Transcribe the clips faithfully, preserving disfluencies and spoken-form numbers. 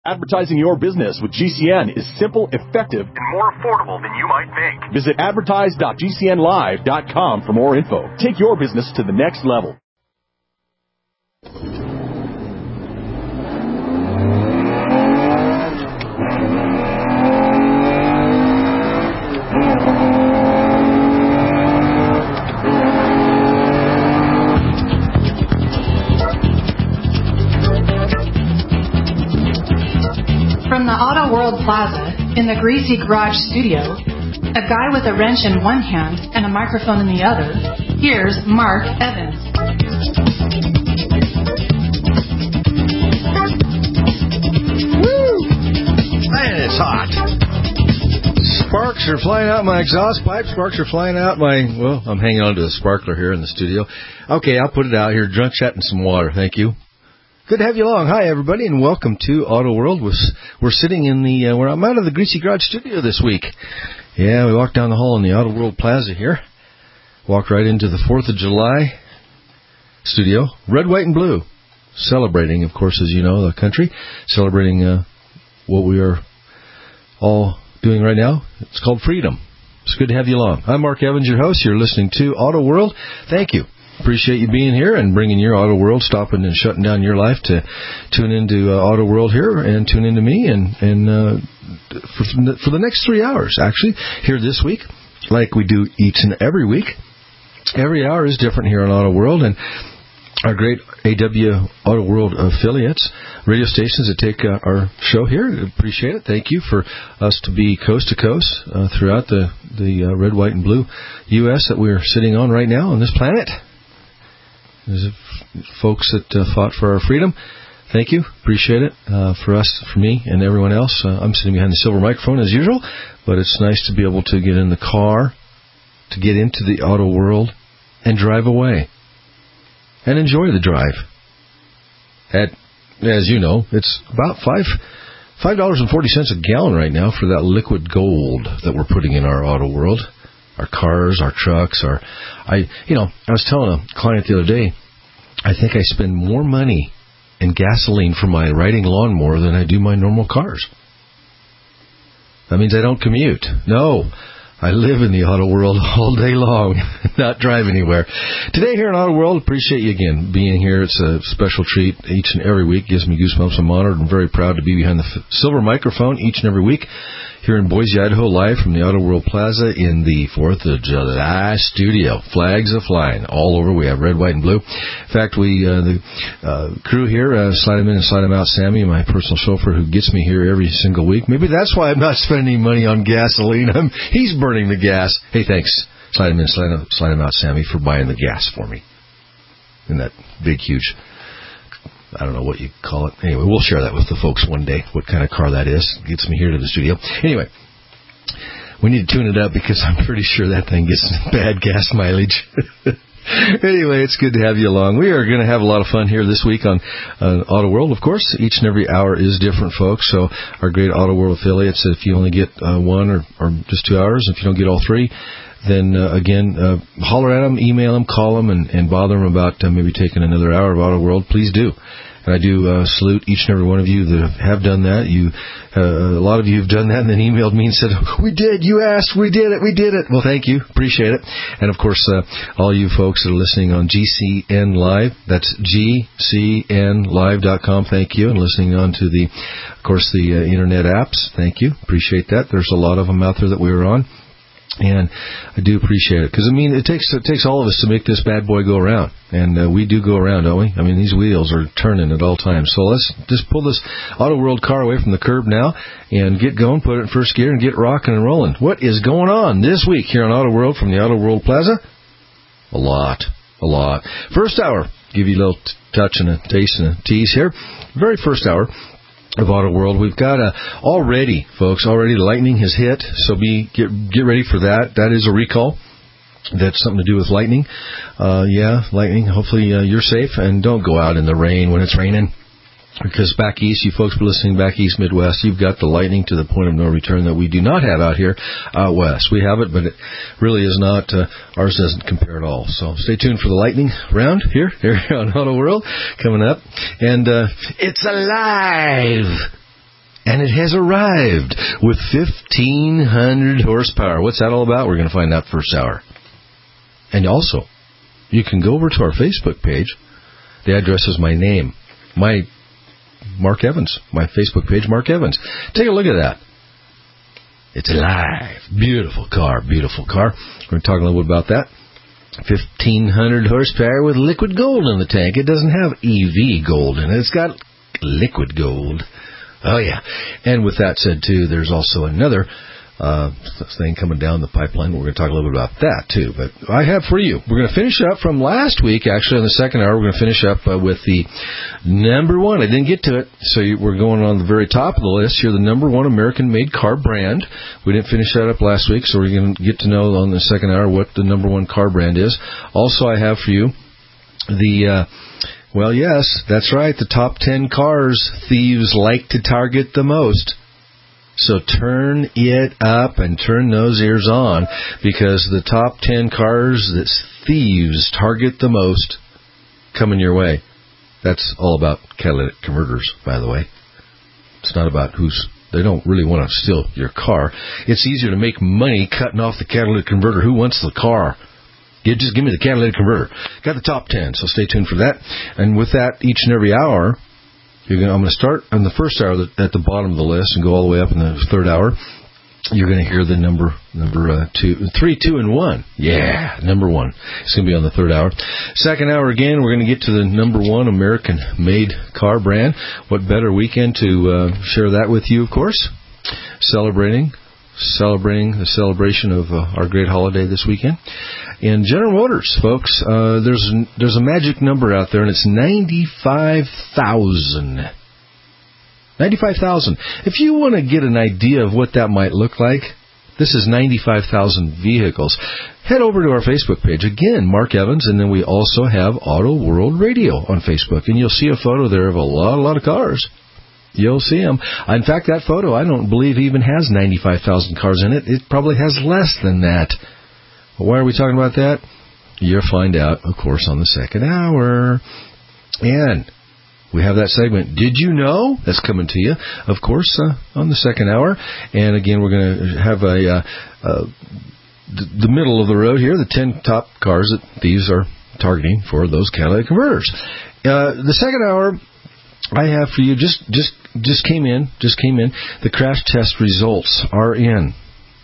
Advertising your business with G C N is simple, effective, and more affordable than you might think. Visit advertise dot g c n live dot com for more info. Take your business to the next level. From the Auto World Plaza in the Greasy Garage studio, a guy with a wrench in one hand and a microphone in the other, here's Mark Evans. Woo! Man, it's hot. Sparks are flying out my exhaust pipe. Sparks are flying out my, well, I'm hanging on to a sparkler here in the studio. Okay, I'll put it out here. Drunk chat and some water. Thank you. Good to have you along. Hi, everybody, and welcome to Auto World. We're, we're sitting in the, uh, where I'm out of the Greasy Garage studio this week. Yeah, we walked down the hall in the Auto World Plaza here. Walked right into the fourth of July studio. Red, white, and blue. Celebrating, of course, as you know, the country. Celebrating uh, what we are all doing right now. It's called freedom. It's good to have you along. I'm Mark Evans, your host. You're listening to Auto World. Thank you. Appreciate you being here and bringing your Auto World, stopping and shutting down your life to tune into uh, Auto World here and tune into me and, and uh, for, for the next three hours, actually, here this week, like we do each and every week. Every hour is different here on Auto World, and our great A W Auto World affiliates, radio stations that take uh, our show here. Appreciate it. Thank you for us to be coast to coast uh, throughout the, the uh, red, white, and blue U S that we're sitting on right now on this planet. There's folks that uh, fought for our freedom. Thank you. Appreciate it. Uh, for us, for me, and everyone else. Uh, I'm sitting behind the silver microphone as usual, but it's nice to be able to get in the car, to get into the Auto World, and drive away. And enjoy the drive. At, as you know, it's about five five dollars and forty cents a gallon right now for that liquid gold that we're putting in our Auto World. Our cars, our trucks, our, I, you know, I was telling a client the other day, I think I spend more money in gasoline for my riding lawnmower than I do my normal cars. That means I don't commute. No, I live in the Auto World all day long, not drive anywhere. Today here in Auto World, appreciate you again being here. It's a special treat each and every week. Gives me goosebumps. I'm honored and very proud to be behind the f- silver microphone each and every week. Here in Boise, Idaho, live from the Auto World Plaza in the fourth of July studio. Flags are flying all over. We have red, white, and blue. In fact, we, uh, the uh, crew here, uh, Slide Him In and Slide Him Out, Sammy, my personal chauffeur who gets me here every single week. Maybe that's why I'm not spending money on gasoline. I'm, he's burning the gas. Hey, thanks, Slide Him In, Slide Him, Slide Him Out, Sammy, for buying the gas for me. In that big, huge, I don't know what you call it. Anyway, we'll share that with the folks one day, what kind of car that is. Gets me here to the studio. Anyway, we need to tune it up because I'm pretty sure that thing gets bad gas mileage. Anyway, it's good to have you along. We are going to have a lot of fun here this week on uh, Auto World. Of course, each and every hour is different, folks. So our great Auto World affiliates, if you only get uh, one or, or just two hours, if you don't get all three, then, uh, again, uh, holler at them, email them, call them, and, and bother them about uh, maybe taking another hour of Auto World. Please do. And I do uh, salute each and every one of you that have done that. You, uh, a lot of you have done that and then emailed me and said, we did, you asked, we did it, we did it. Well, thank you. Appreciate it. And, of course, uh, all you folks that are listening on G C N Live, that's G C N live dot com, thank you. And listening on to the, of course, the uh, Internet apps, thank you. Appreciate that. There's a lot of them out there that we are on. And I do appreciate it because, I mean, it takes it takes all of us to make this bad boy go around. And uh, we do go around, don't we? I mean, these wheels are turning at all times. So let's just pull this Auto World car away from the curb now and get going, put it in first gear, and get rocking and rolling. What is going on this week here on Auto World from the Auto World Plaza? A lot. A lot. First hour, give you a little t- touch and a taste and a tease here. Very first hour of Auto World. We've got a, already, folks, already lightning has hit, so be get get ready for that. That is a recall. That's something to do with lightning. Uh, yeah, lightning. Hopefully uh, you're safe, and don't go out in the rain when it's raining. Because back east, you folks listening back east, Midwest, you've got the lightning to the point of no return that we do not have out here out west. We have it, but it really is not, uh, ours doesn't compare at all. So stay tuned for the lightning round here, here on Auto World coming up. And uh, it's alive! And it has arrived with fifteen hundred horsepower. What's that all about? We're going to find out first hour. And also, you can go over to our Facebook page. The address is my name. My Mark Evans. My Facebook page, Mark Evans. Take a look at that. It's alive. Beautiful car. Beautiful car. We're going to talk a little bit about that. fifteen hundred horsepower with liquid gold in the tank. It doesn't have E V gold in it. It's got liquid gold. Oh, yeah. And with that said, too, there's also another uh, thing coming down the pipeline. We're going to talk a little bit about that, too. But I have for you, we're going to finish up from last week, actually, in the second hour. We're going to finish up uh, with the number one. I didn't get to it, so you, we're going on the very top of the list here, the number one American-made car brand. We didn't finish that up last week, so we're going to get to know on the second hour what the number one car brand is. Also, I have for you the... Uh, Well, yes, that's right. The top ten cars thieves like to target the most. So turn it up and turn those ears on, because the top ten cars that thieves target the most coming your way. That's all about catalytic converters, by the way. It's not about who's... They don't really want to steal your car. It's easier to make money cutting off the catalytic converter. Who wants the car? You just give me the catalytic converter. Got the top ten, so stay tuned for that. And with that, each and every hour, you're gonna, I'm going to start in the first hour at the bottom of the list and go all the way up in the third hour. You're going to hear the number number uh, two, three, two, and one. Yeah, number one. It's going to be on the third hour. Second hour again, we're going to get to the number one American-made car brand. What better weekend to uh, share that with you, of course? Celebrating. Celebrating the celebration of uh, our great holiday this weekend. In General Motors, folks, uh, there's there's a magic number out there, and it's ninety-five thousand. ninety-five thousand. If you want to get an idea of what that might look like, this is ninety-five thousand vehicles. Head over to our Facebook page. Again, Mark Evans, and then we also have Auto World Radio on Facebook, and you'll see a photo there of a lot, a lot of cars. You'll see them. In fact, that photo, I don't believe, even has ninety-five thousand cars in it. It probably has less than that. But why are we talking about that? You'll find out, of course, on the second hour. And we have that segment, Did You Know? That's coming to you, of course, uh, on the second hour. And again, we're going to have a uh, uh, the, the middle of the road here, the ten top cars that thieves are targeting for those catalytic converters. Uh, the second hour, I have for you, just just just came in, just came in. The crash test results are in.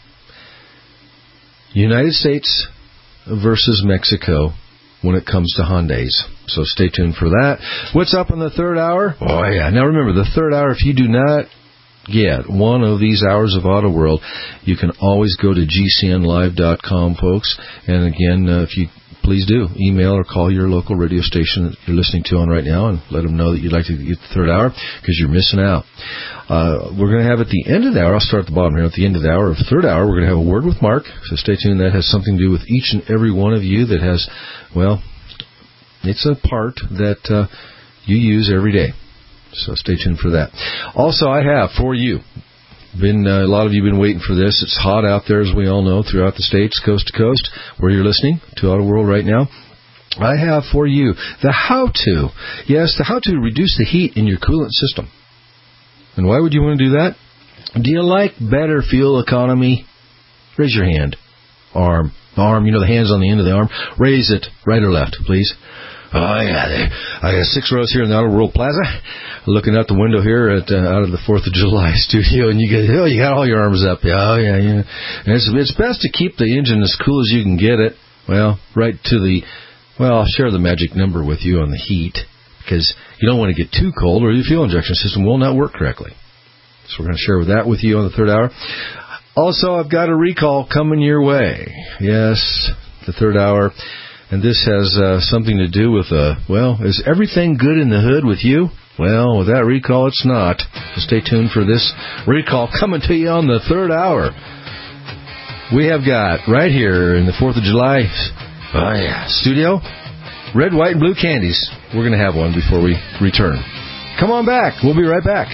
United States versus Mexico when it comes to Hyundais. So stay tuned for that. What's up in the third hour? Oh, yeah. Now remember, the third hour, if you do not get one of these hours of Auto World, you can always go to G C N live dot com, folks. And again, uh, if you please do email or call your local radio station that you're listening to on right now and let them know that you'd like to get the third hour, because you're missing out. Uh, we're going to have at the end of the hour, I'll start at the bottom here, at the end of the hour, of the third hour, we're going to have a word with Mark. So stay tuned. That has something to do with each and every one of you that has, well, it's a part that uh, you use every day. So stay tuned for that. Also, I have for you, Been uh, a lot of you have been waiting for this. It's hot out there, as we all know, throughout the states, coast to coast, where you're listening to Auto World right now. I have for you the how-to. Yes, the how to reduce the heat in your coolant system. And why would you want to do that? Do you like better fuel economy? Raise your hand. Arm. Arm, you know, the hand's on the end of the arm. Raise it, right or left, please. Oh, yeah. They, I got six rows here in the Auto World Plaza, looking out the window here at uh, out of the fourth of July studio, and you get, oh, you got all your arms up. Oh, yeah, yeah. And it's, it's best to keep the engine as cool as you can get it. Well, right to the, well, I'll share the magic number with you on the heat, because you don't want to get too cold or your fuel injection system will not work correctly. So we're going to share with that with you on the third hour. Also, I've got a recall coming your way. Yes, the third hour. And this has uh, something to do with, uh, well, is everything good in the hood with you? Well, with that recall, it's not. So stay tuned for this recall coming to you on the third hour. We have got, right here in the fourth of July oh yeah, studio, red, white, and blue candies. We're going to have one before we return. Come on back. We'll be right back.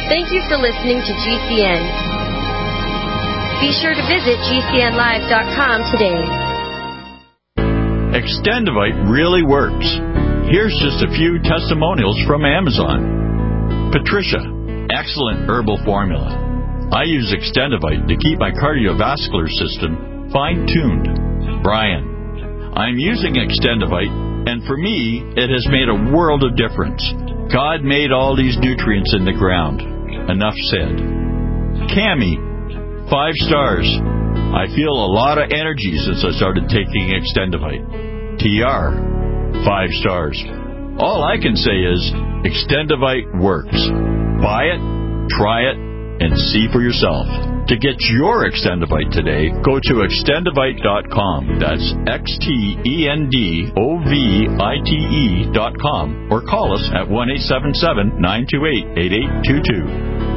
Thank you for listening to G C N. Be sure to visit G C N live dot com today. Extendivite really works. Here's just a few testimonials from Amazon. Patricia, excellent herbal formula. I use Extendivite to keep my cardiovascular system fine-tuned. Brian, I'm using Extendivite, and for me, it has made a world of difference. God made all these nutrients in the ground. Enough said. Cammie, five stars. I feel a lot of energy since I started taking Extendivite. T R, five stars. All I can say is Extendivite works. Buy it, try it, and see for yourself. To get your Extendivite today, go to extendivite dot com. That's X T E N D O V I T E dot com, or call us at one eight seven seven, nine two eight, eight eight two two.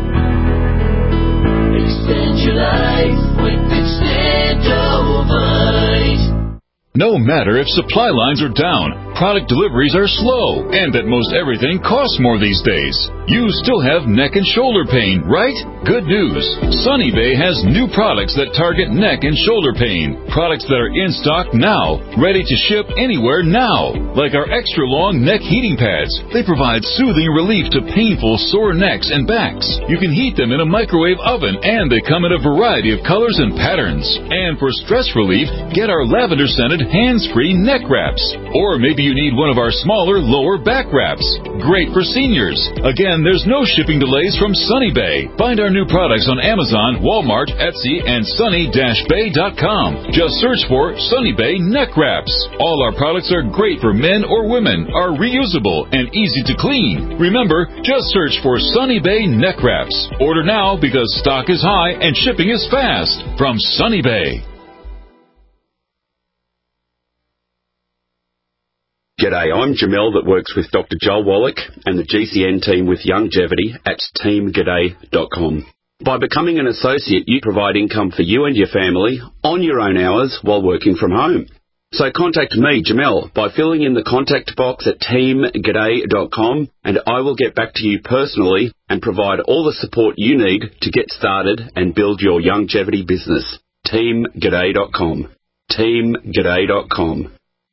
Extend your life with Extendivite. No matter if supply lines are down, product deliveries are slow, and that most everything costs more these days, you still have neck and shoulder pain, right? Good news. Sunny Bay has new products that target neck and shoulder pain. Products that are in stock now, ready to ship anywhere now. Like our extra long neck heating pads. They provide soothing relief to painful sore necks and backs. You can heat them in a microwave oven, and they come in a variety of colors and patterns. And for stress relief, get our lavender scented hands-free neck wraps. Or maybe you need one of our smaller lower back wraps. Great for seniors. Again, there's no shipping delays from Sunny Bay. Find our new products on Amazon, Walmart, Etsy, and sunny dash bay dot com. Just search for Sunny Bay neck wraps. All our products are great for men or women, are reusable, and easy to clean. Remember, just search for Sunny Bay neck wraps. Order now because stock is high and shipping is fast. From Sunny Bay. G'day, I'm Jamel that works with Doctor Joel Wallach and the G C N team with Longevity at team g'day dot com. By becoming an associate, you provide income for you and your family on your own hours while working from home. So contact me, Jamel, by filling in the contact box at team g'day dot com, and I will get back to you personally and provide all the support you need to get started and build your longevity business. team g'day dot com. team g'day dot com.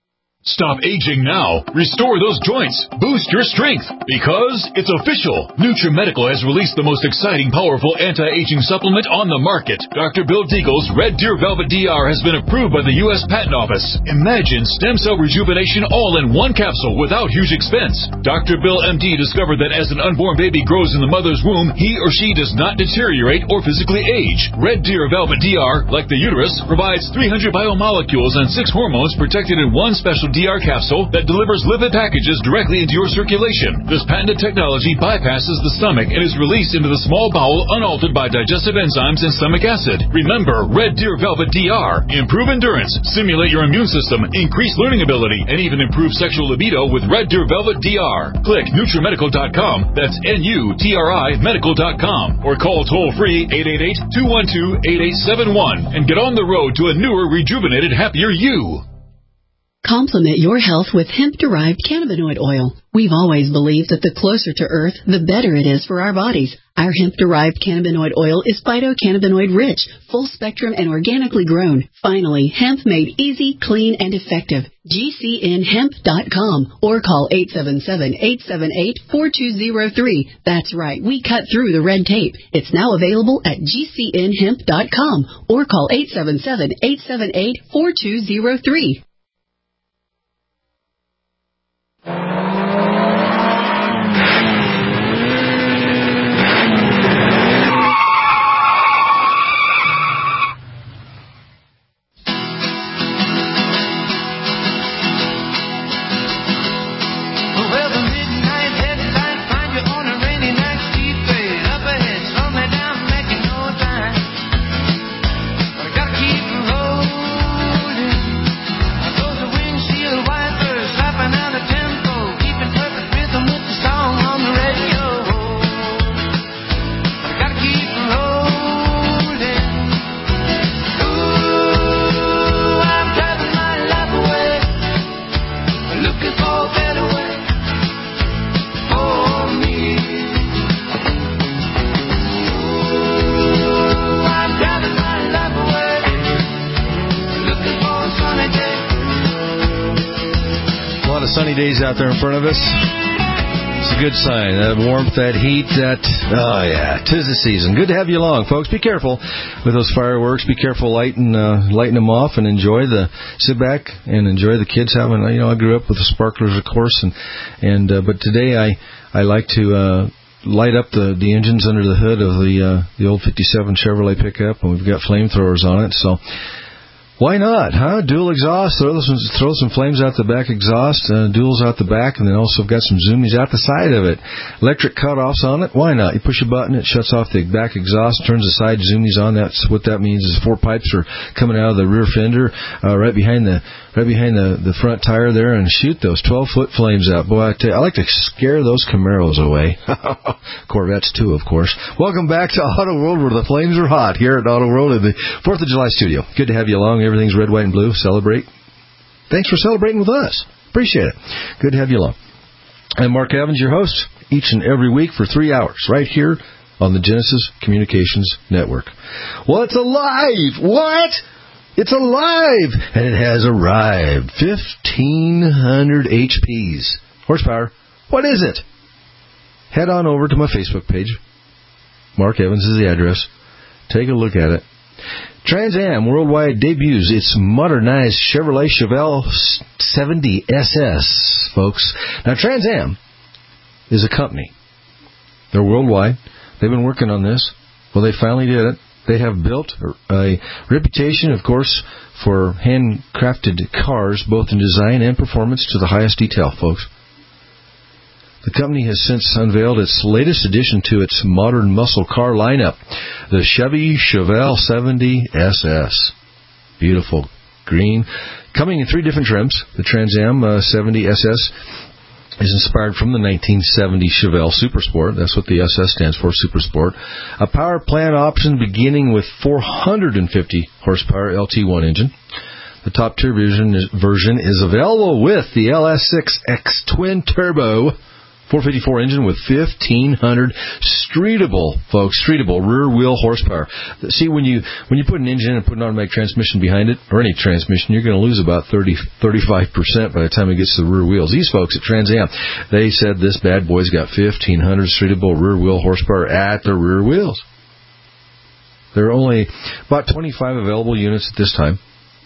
Stop aging now. Restore those joints. Boost your strength. Because it's official. NutriMedical has released the most exciting, powerful anti-aging supplement on the market. Doctor Bill Deagle's Red Deer Velvet D R has been approved by the U S Patent Office. Imagine stem cell rejuvenation all in one capsule without huge expense. Doctor Bill M D discovered that as an unborn baby grows in the mother's womb, he or she does not deteriorate or physically age. Red Deer Velvet D R, like the uterus, provides three hundred biomolecules and six hormones protected in one special D R capsule that delivers lipid packages directly into your circulation. This patented technology bypasses the stomach and is released into the small bowel unaltered by digestive enzymes and stomach acid. Remember, Red Deer Velvet D R. Improve endurance, stimulate your immune system, increase learning ability, and even improve sexual libido with Red Deer Velvet D R. Click NutriMedical dot com. That's N U T R I medical dot com. Or call toll-free eight eight eight, two one two, eight eight seven one and get on the road to a newer, rejuvenated, happier you. Complement your health with hemp-derived cannabinoid oil. We've always believed that the closer to Earth, the better it is for our bodies. Our hemp-derived cannabinoid oil is phytocannabinoid rich, full-spectrum, and organically grown. Finally, hemp made easy, clean, and effective. G C N hemp dot com or call eight seven seven, eight seven eight, four two zero three. That's right, we cut through the red tape. It's now available at G C N hemp dot com or call eight seven seven, eight seven eight, four two zero three. Keep rolling. sunny days out there in front of us. It's a good sign. That warmth, that heat, that... Oh, yeah. 'Tis the season. Good to have you along, folks. Be careful with those fireworks. Be careful lighting uh, lighting them off and enjoy the... Sit back and enjoy the kids having... You know, I grew up with the sparklers, of course, and and uh, but today I, I like to... Uh, light up the, the engines under the hood of the uh, the old fifty-seven Chevrolet pickup, and we've got flamethrowers on it, so... Why not, huh? Dual exhaust, throw some, throw some flames out the back exhaust, uh, duals out the back, and then also got some zoomies out the side of it. Electric cutoffs on it, why not? You push a button, it shuts off the back exhaust, turns the side zoomies on. That's what that means is four pipes are coming out of the rear fender, uh, right behind the right behind the, the front tire there, and shoot those twelve-foot flames out. Boy, I tell you, I like to scare those Camaros away. Corvettes, too, of course. Welcome back to Auto World, where the flames are hot here at Auto World in the fourth of July studio. Good to have you along. Everything's red, white, and blue. Celebrate. Thanks for celebrating with us. Appreciate it. Good to have you along. I'm Mark Evans, your host, each and every week for three hours, right here on the Genesis Communications Network. Well, it's alive! What? It's alive! And it has arrived. fifteen hundred H Ps. Horsepower. What is it? Head on over to my Facebook page. Mark Evans is the address. Take a look at it. Trans Am Worldwide debuts its modernized Chevrolet Chevelle seventy S S, folks. Now, Trans Am is a company. They're worldwide. They've been working on this. Well, they finally did it. They have built a reputation, of course, for handcrafted cars, both in design and performance, to the highest detail, folks. The company has since unveiled its latest addition to its modern muscle car lineup, the Chevy Chevelle seventy S S. Beautiful green. Coming in three different trims, the Trans Am uh, seventy S S is inspired from the nineteen seventy Chevelle Supersport. That's what the S S stands for, Supersport. A power plant option beginning with four hundred fifty horsepower L T one engine. The top tier version is, version is available with the L S six X twin turbo four fifty-four engine with fifteen hundred streetable, folks, streetable rear wheel horsepower. See, when you when you put an engine and put an automatic transmission behind it, or any transmission, you're going to lose about thirty, thirty-five percent by the time it gets to the rear wheels. These folks at Trans Am, they said this bad boy's got fifteen hundred streetable rear wheel horsepower at the rear wheels. There are only about twenty-five available units at this time.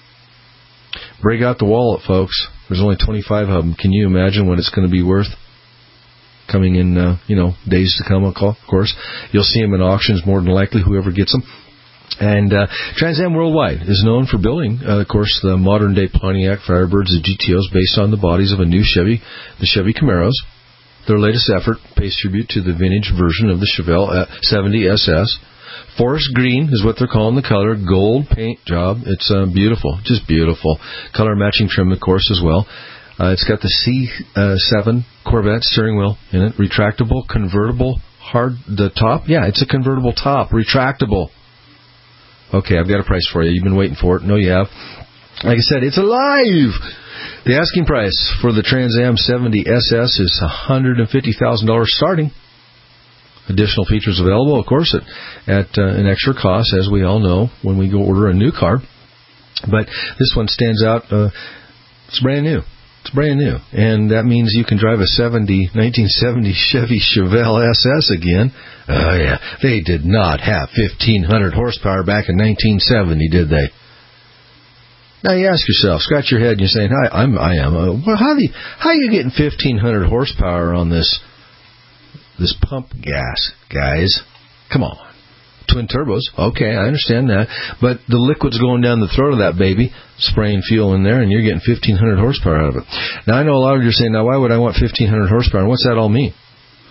Break out the wallet, folks. There's only twenty-five of them. Can you imagine what it's going to be worth? Coming in, uh, you know, days to come, of course. You'll see them in auctions more than likely, whoever gets them. And uh, Trans Am Worldwide is known for building, uh, of course, the modern-day Pontiac Firebirds and G T Os based on the bodies of a new Chevy, the Chevy Camaros. Their latest effort pays tribute to the vintage version of the Chevelle seventy S S. Forest green is what they're calling the color. Gold paint job. It's uh, beautiful, just beautiful. Color matching trim, of course, as well. Uh, it's got the C seven Corvette steering wheel in it. Retractable, convertible, hard, the top. Yeah, it's a convertible top. Retractable. Okay, I've got a price for you. You've been waiting for it. No, you have. Like I said, it's alive. The asking price for the Trans Am seventy S S is one hundred fifty thousand dollars starting. Additional features available, of course, at, at uh, an extra cost, as we all know, when we go order a new car. But this one stands out. Uh, it's brand new. It's brand new, and that means you can drive a seventy, nineteen seventy Chevy Chevelle S S again. Oh, yeah. They did not have fifteen hundred horsepower back in nineteen seventy, did they? Now, you ask yourself, scratch your head, and you're saying, Hi, I'm, I am. Uh, well, how, do you, how are you getting fifteen hundred horsepower on this, this pump gas, guys? Come on. Twin turbos. Okay, I understand that. But the liquid's going down the throat of that baby, spraying fuel in there, and you're getting fifteen hundred horsepower out of it. Now, I know a lot of you are saying, now, why would I want fifteen hundred horsepower? And what's that all mean?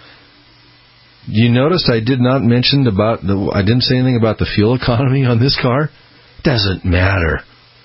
You noticed I did not mention about the, I didn't say anything about the fuel economy on this car? Doesn't matter.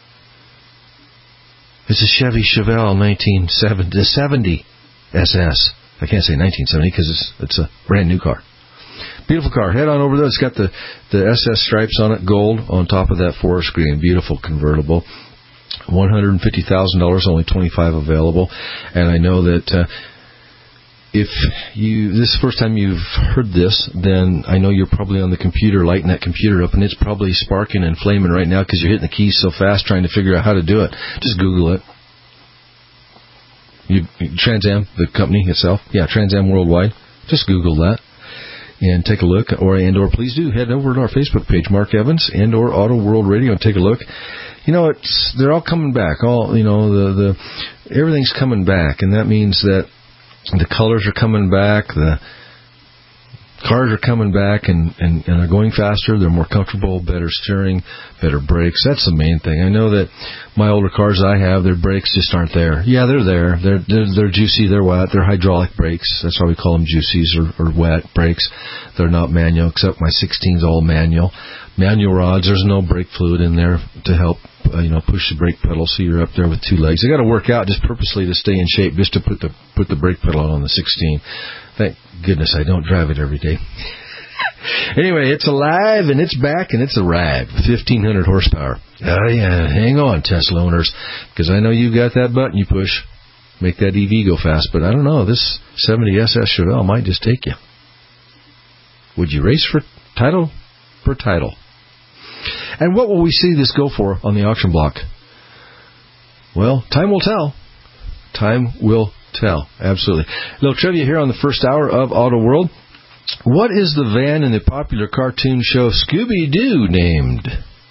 It's a Chevy Chevelle nineteen seventy S S. I can't say nineteen seventy because it's, it's a brand new car. Beautiful car. Head on over there. It's got the, the S S stripes on it, gold, on top of that forest green. Beautiful convertible. one hundred fifty thousand dollars, only twenty-five available. And I know that uh, if you this is the first time you've heard this, then I know you're probably on the computer, lighting that computer up, and it's probably sparking and flaming right now because you're hitting the keys so fast trying to figure out how to do it. Just Google it. You, Trans Am, the company itself. Yeah, Trans Am Worldwide. Just Google that and take a look. Or and or please do head over to our Facebook page, Mark Evans and or Auto World Radio, and take a look. You know, it's they're all coming back. All you know, the the everything's coming back, and that means that the colors are coming back. The cars are coming back, and, and, and they're going faster. They're more comfortable, better steering, better brakes. That's the main thing. I know that my older cars I have, their brakes just aren't there. Yeah, they're there. They're they're, they're juicy. They're wet. They're hydraulic brakes. That's why we call them juicies or, or wet brakes. They're not manual, except my sixteen's all manual. Manual rods. There's no brake fluid in there to help uh, you know push the brake pedal, so you're up there with two legs. I got to work out just purposely to stay in shape, just to put the put the brake pedal on the sixteen. Thank goodness I don't drive it every day. Anyway, it's alive, and it's back, and it's arrived. fifteen hundred horsepower. Oh, yeah, hang on, Tesla owners, because I know you've got that button you push. Make that E V go fast, but I don't know. This seventy S S Chevelle might just take you. Would you race for title per title? And what will we see this go for on the auction block? Well, time will tell. Time will tell. Absolutely. A little trivia here on the first hour of Auto World. What is the van in the popular cartoon show Scooby-Doo named?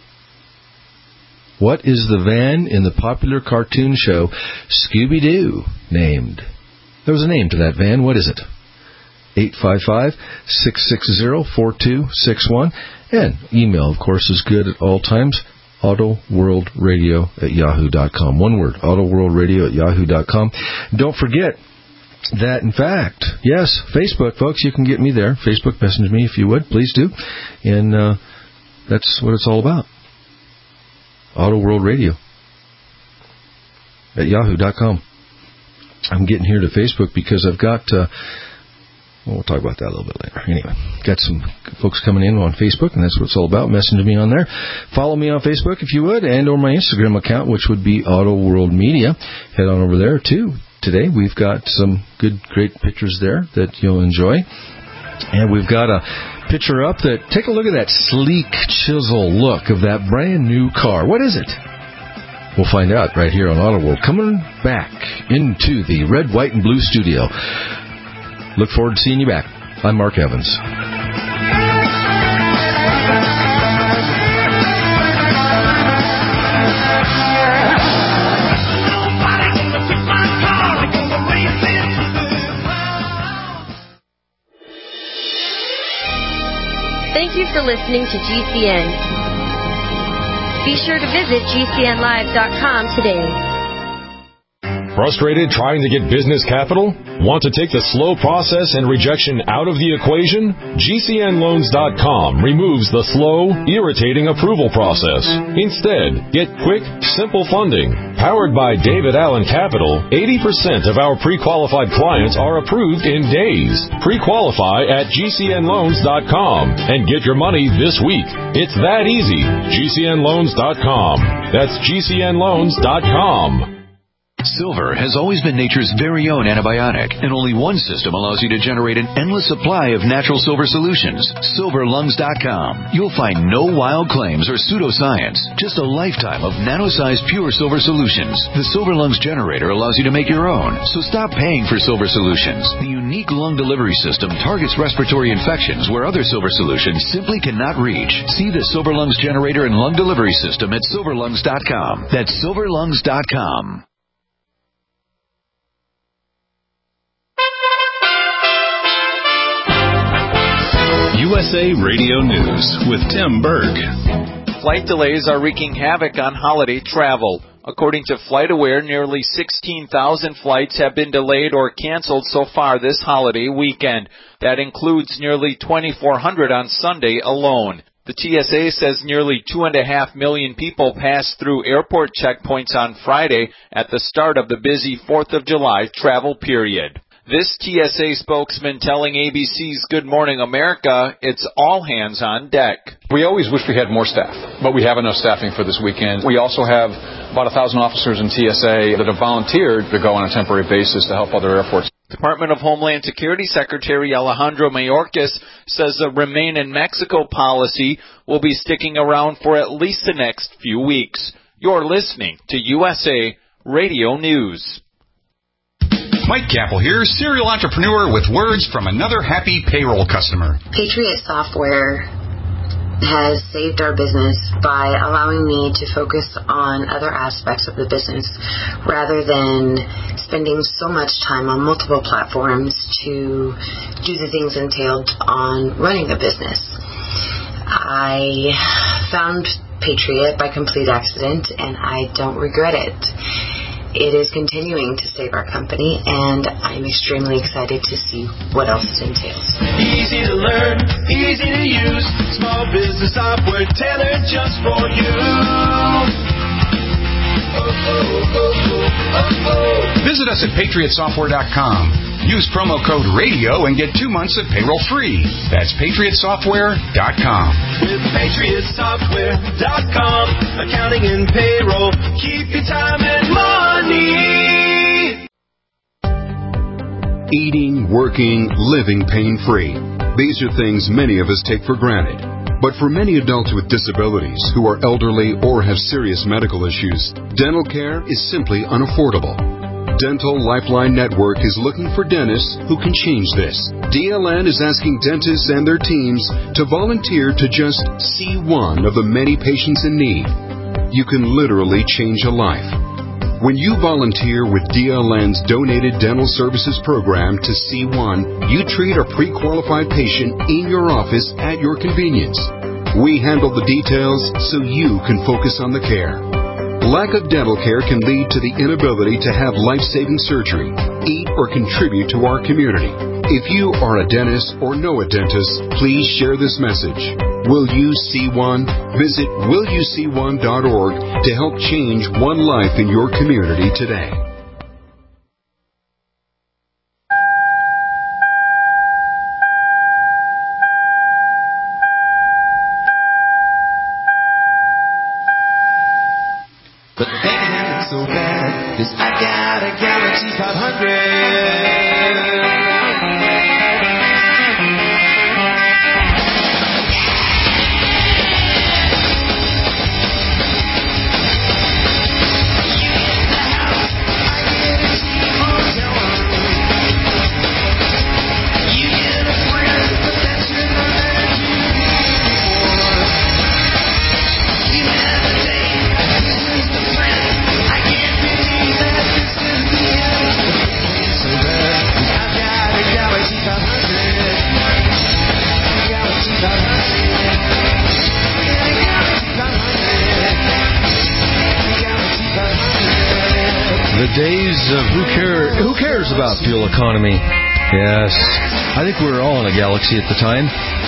What is the van in the popular cartoon show Scooby-Doo named? There was a name to that van. What is it? eight five five, six six zero, four two six one. And email, of course, is good at all times. autoworldradio at yahoo dot com. One word, autoworldradio at yahoo dot com. Don't forget that, in fact, yes, Facebook, folks, you can get me there. Facebook message me if you would, please do. And uh, that's what it's all about. Auto World Radio at yahoo dot com. I'm getting here to Facebook because I've got... Uh, Well, we'll talk about that a little bit later. Anyway, got some folks coming in on Facebook, and that's what it's all about. Message me on there. Follow me on Facebook if you would, and or my Instagram account, which would be Auto World Media. Head on over there, too. Today, we've got some good, great pictures there that you'll enjoy. And we've got a picture up that, take a look at that sleek chisel look of that brand new car. What is it? We'll find out right here on Auto World. Coming back into the red, white, and blue studio. Look forward to seeing you back. I'm Mark Evans. Thank you for listening to G C N. Be sure to visit G C N live dot com today. Frustrated trying to get business capital? Want to take the slow process and rejection out of the equation? G C N loans dot com removes the slow, irritating approval process. Instead, get quick, simple funding. Powered by David Allen Capital, eighty percent of our pre-qualified clients are approved in days. Pre-qualify at G C N loans dot com and get your money this week. It's that easy. G C N loans dot com. That's G C N loans dot com. Silver has always been nature's very own antibiotic, and only one system allows you to generate an endless supply of natural silver solutions. Silver Lungs dot com. You'll find no wild claims or pseudoscience, just a lifetime of nano-sized pure silver solutions. The Silver Lungs generator allows you to make your own, so stop paying for silver solutions. The unique lung delivery system targets respiratory infections where other silver solutions simply cannot reach. See the Silver Lungs generator and lung delivery system at Silver Lungs dot com. That's Silver Lungs dot com. U S A Radio News with Tim Berg. Flight delays are wreaking havoc on holiday travel. According to FlightAware, nearly sixteen thousand flights have been delayed or canceled so far this holiday weekend. That includes nearly twenty-four hundred on Sunday alone. The T S A says nearly two and a half million people passed through airport checkpoints on Friday at the start of the busy fourth of July travel period. This T S A spokesman telling A B C's Good Morning America it's all hands on deck. We always wish we had more staff, but we have enough staffing for this weekend. We also have about one thousand officers in T S A that have volunteered to go on a temporary basis to help other airports. Department of Homeland Security Secretary Alejandro Mayorkas says the Remain in Mexico policy will be sticking around for at least the next few weeks. You're listening to U S A Radio News. Mike Capel here, serial entrepreneur with words from another happy payroll customer. Patriot Software has saved our business by allowing me to focus on other aspects of the business rather than spending so much time on multiple platforms to do the things entailed on running a business. I found Patriot by complete accident, and I don't regret it. It is continuing to save our company, and I'm extremely excited to see what else it entails. Easy to learn, easy to use, small business software tailored just for you. Oh, oh, oh, oh, oh, oh. Visit us at patriot software dot com. Use promo code RADIO and get two months of payroll free. That's patriot software dot com. With patriot software dot com, accounting and payroll, keep your time and money. Eating, working, living pain-free. These are things many of us take for granted. But for many adults with disabilities who are elderly or have serious medical issues, dental care is simply unaffordable. Dental Lifeline Network is looking for dentists who can change this. D L N is asking dentists and their teams to volunteer to just see one of the many patients in need. You can literally change a life. When you volunteer with D L N's Donated Dental Services Program to C one, you treat a pre-qualified patient in your office at your convenience. We handle the details so you can focus on the care. Lack of dental care can lead to the inability to have life-saving surgery, eat, or contribute to our community. If you are a dentist or know a dentist, please share this message. Will you see one? Visit will you see one dot org to help change one life in your community today. But the pain is so bad, 'cause I got a Galaxy five hundred. The days of who care who cares about fuel economy. Yes. I think we were all in a Galaxy at the time.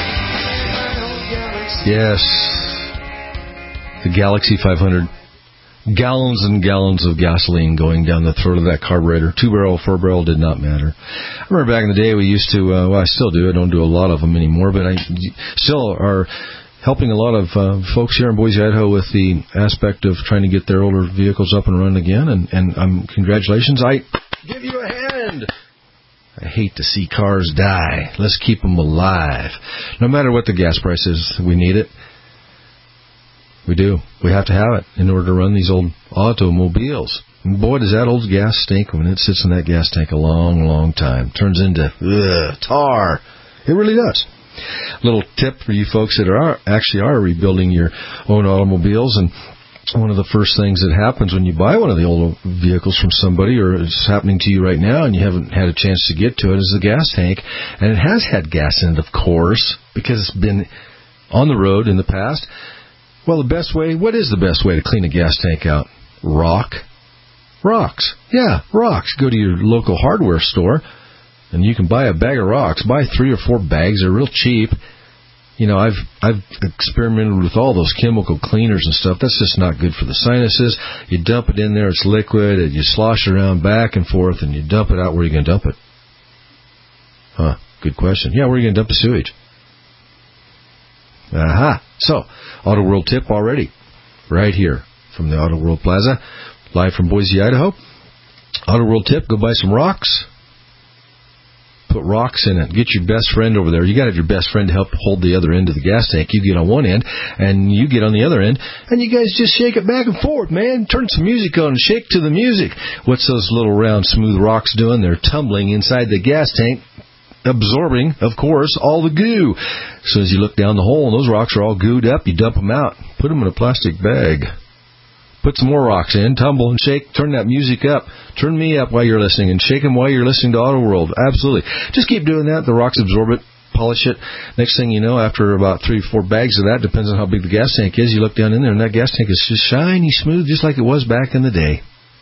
Yes. The Galaxy five hundred. Gallons and gallons of gasoline going down the throat of that carburetor. Two barrel, four barrel, did not matter. I remember back in the day we used to, uh, well, I still do. I don't do a lot of them anymore, but I still are helping a lot of uh, folks here in Boise, Idaho with the aspect of trying to get their older vehicles up and running again. And, and um, congratulations. I give you a hand. I hate to see cars die. Let's keep them alive. No matter what the gas price is, we need it. We do. We have to have it in order to run these old automobiles. And boy, does that old gas stink when it sits in that gas tank a long, long time. Turns into ugh, tar. It really does. Little tip for you folks that are actually are rebuilding your own automobiles, and one of the first things that happens when you buy one of the old vehicles from somebody, or it's happening to you right now and you haven't had a chance to get to it, is the gas tank. And it has had gas in it, of course, because it's been on the road in the past. Well, the best way, what is the best way to clean a gas tank out? Rock. Rocks. Yeah, rocks. Go to your local hardware store, and you can buy a bag of rocks. Buy three or four bags. They're real cheap. You know, I've I've experimented with all those chemical cleaners and stuff. That's just not good for the sinuses. You dump it in there, it's liquid, and you slosh it around back and forth, and you dump it out. Where are you going to dump it? Huh, good question. Yeah, where are you going to dump the sewage? Aha. So, Auto World tip already. Right here from the Auto World Plaza. Live from Boise, Idaho. Auto World tip, go buy some rocks. Put rocks in it. Get your best friend over there. You got to have your best friend to help hold the other end of the gas tank. You get on one end, and you get on the other end, and you guys just shake it back and forth, man. Turn some music on and shake to the music. What's those little round smooth rocks doing? They're tumbling inside the gas tank, absorbing, of course, all the goo. As soon as you look down the hole, and those rocks are all gooed up, you dump them out. Put them in a plastic bag. Put some more rocks in, tumble and shake, turn that music up. Turn me up while you're listening, and shake them while you're listening to Auto World. Absolutely. Just keep doing that. The rocks absorb it, polish it. Next thing you know, after about three or four bags of that, depends on how big the gas tank is, you look down in there, and that gas tank is just shiny smooth, just like it was back in the day.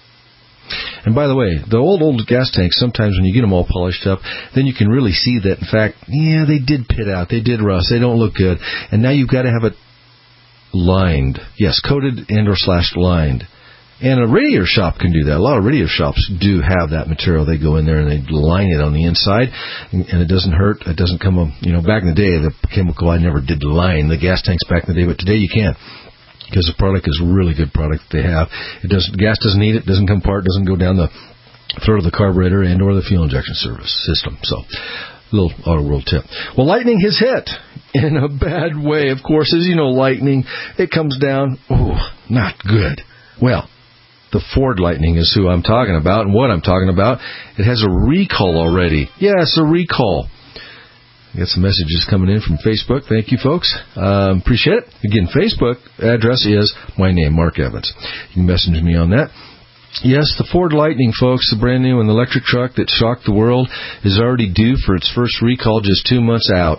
And by the way, the old, old gas tanks, sometimes when you get them all polished up, then you can really see that, in fact, yeah, they did pit out. They did rust. They don't look good. And now you've got to have it lined. Yes, coated and or slashed lined. And a radio shop can do that. A lot of radio shops do have that material. They go in there and they line it on the inside, and, and it doesn't hurt. It doesn't come, you know, back in the day, the chemical, I never did line the gas tanks back in the day, but today you can. Because the product is a really good product that they have. It doesn't, gas doesn't eat it, doesn't come apart, doesn't go down the throat of the carburetor and or the fuel injection service system. So, little Auto World tip. Well, lightning has hit in a bad way, of course. As you know, lightning, it comes down, oh, not good. Well, the Ford Lightning is who I'm talking about and what I'm talking about. It has a recall already. Yes, a recall. I got some messages coming in from Facebook. Thank you, folks. Um, appreciate it. Again, Facebook address is my name, Mark Evans. You can message me on that. Yes, the Ford Lightning, folks, the brand new and electric truck that shocked the world, is already due for its first recall just two months out.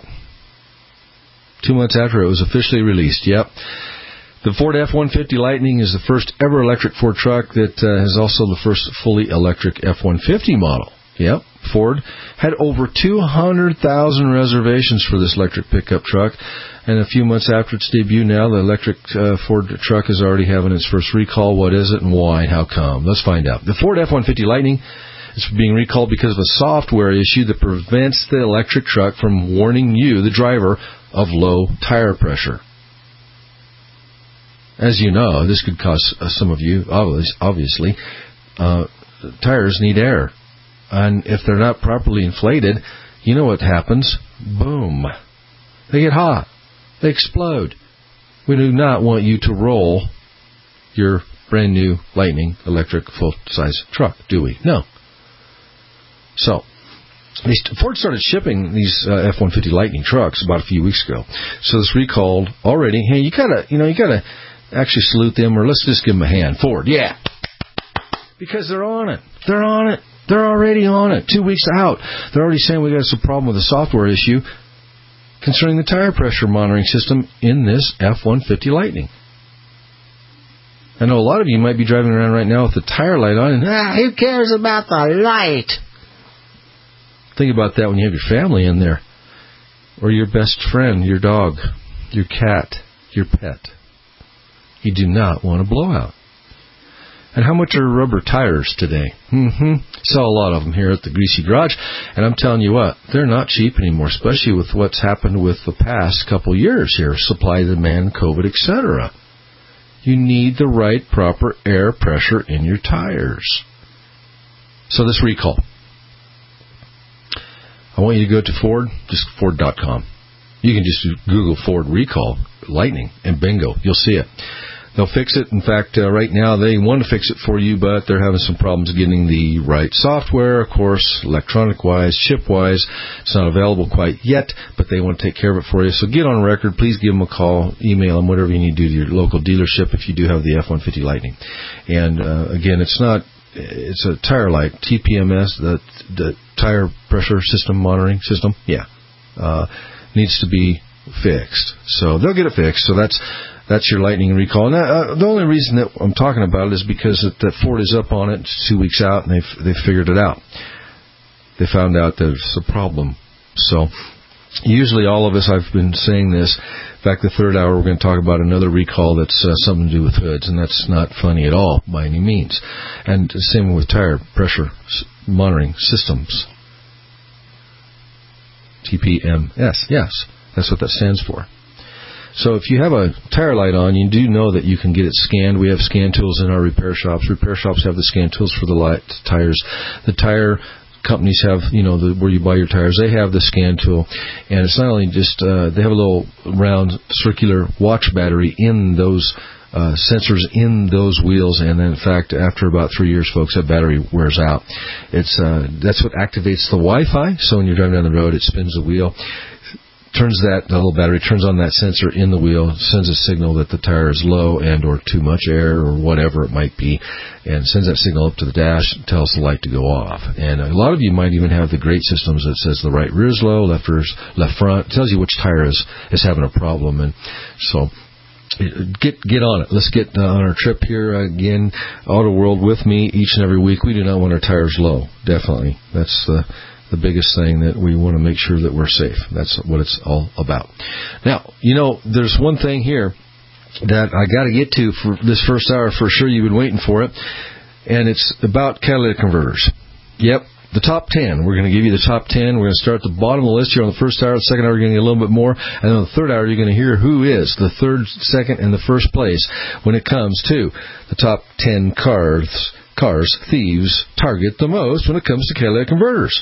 Two months after it was officially released. Yep. The Ford F one fifty Lightning is the first ever electric Ford truck that uh, is also the first fully electric F one fifty model. Yep. Ford had over two hundred thousand reservations for this electric pickup truck, and a few months after its debut now, the electric uh, Ford truck is already having its first recall. What is it and why and how come? Let's find out. The Ford F one fifty Lightning is being recalled because of a software issue that prevents the electric truck from warning you, the driver, of low tire pressure. As you know, this could cause uh, some of you, obviously, uh, tires need air. And if they're not properly inflated, you know what happens. Boom. They get hot. They explode. We do not want you to roll your brand new Lightning electric full-size truck, do we? No. So, Ford started shipping these uh, F one fifty Lightning trucks about a few weeks ago. So this recalled already. Hey, you gotta, you know, you gotta actually salute them, or let's just give them a hand. Ford, yeah. Because they're on it. They're on it. They're already on it. Two weeks out. They're already saying we got some problem with a software issue concerning the tire pressure monitoring system in this F one fifty Lightning. I know a lot of you might be driving around right now with the tire light on, and ah, who cares about the light? Think about that when you have your family in there, or your best friend, your dog, your cat, your pet. You do not want a blowout. And how much are rubber tires today? Mm-hmm. Sell a lot of them here at the Greasy Garage. And I'm telling you what, they're not cheap anymore, especially with what's happened with the past couple years here. Supply, demand, COVID, et cetera. You need the right, proper air pressure in your tires. So this recall. I want you to go to Ford, just Ford dot com. You can just Google Ford recall Lightning, and bingo, you'll see it. They'll fix it. In fact, uh, right now they want to fix it for you, but they're having some problems getting the right software, of course, electronic-wise, chip-wise. It's not available quite yet, but they want to take care of it for you. So get on record. Please give them a call, email them, whatever you need to do to your local dealership if you do have the F one fifty Lightning. And, uh, again, it's not, it's a tire light, T P M S, the, the tire pressure system monitoring system, yeah, uh, needs to be fixed. So they'll get it fixed. So that's, That's your Lightning recall. And uh, the only reason that I'm talking about it is because that, that Ford is up on it. It's two weeks out, and they've they've figured it out. They found out that it's a problem. So usually all of us, I've been saying this. In fact, the third hour we're going to talk about another recall that's uh, something to do with hoods, and that's not funny at all by any means. And the same with tire pressure monitoring systems. T P M S, yes, that's what that stands for. So if you have a tire light on, you do know that you can get it scanned. We have scan tools in our repair shops. Repair shops have the scan tools for the light tires. The tire companies have, you know, the, where you buy your tires, they have the scan tool. And it's not only just, uh, they have a little round circular watch battery in those Uh, sensors in those wheels, and then in fact after about three years, folks, that battery wears out. It's uh, that's what activates the Wi-Fi. So when you're driving down the road, it spins the wheel, turns that the little battery turns on that sensor in the wheel, sends a signal that the tire is low and or too much air or whatever it might be, and sends that signal up to the dash, tells the light to go off. And a lot of you might even have the great systems that says the right rear is low, left rear is left front, it tells you which tire is is having a problem. And so Get get on it. Let's get uh, on our trip here again. Auto World with me each and every week. We do not want our tires low. Definitely, that's the the biggest thing, that we want to make sure that we're safe. That's what it's all about. Now, you know, there's one thing here that I got to get to for this first hour. For sure, you've been waiting for it, and it's about catalytic converters. Yep. The top ten. We're going to give you the top ten. We're going to start at the bottom of the list here on the first hour. The second hour, you're going to get a little bit more. And then the third hour, you're going to hear who is the third, second, and the first place when it comes to the top ten cars, cars thieves target the most when it comes to catalytic converters.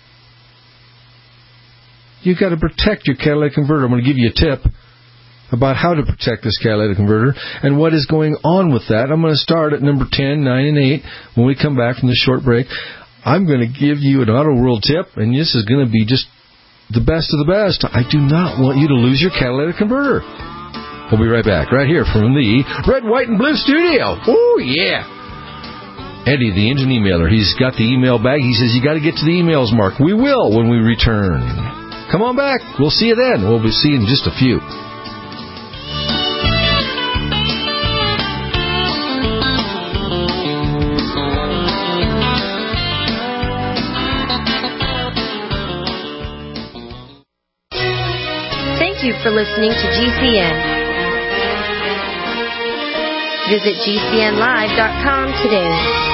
You've got to protect your catalytic converter. I'm going to give you a tip about how to protect this catalytic converter and what is going on with that. I'm going to start at number ten, nine, and eight when we come back from this short break. I'm going to give you an Auto World tip, and this is going to be just the best of the best. I do not want you to lose your catalytic converter. We'll be right back, right here from the Red, White, and Blue studio. Oh, yeah. Eddie, the engine emailer, he's got the email bag. He says, you got to get to the emails, Mark. We will when we return. Come on back. We'll see you then. We'll be seeing just a few. Thank you for listening to G C N. Visit G C N live dot com today.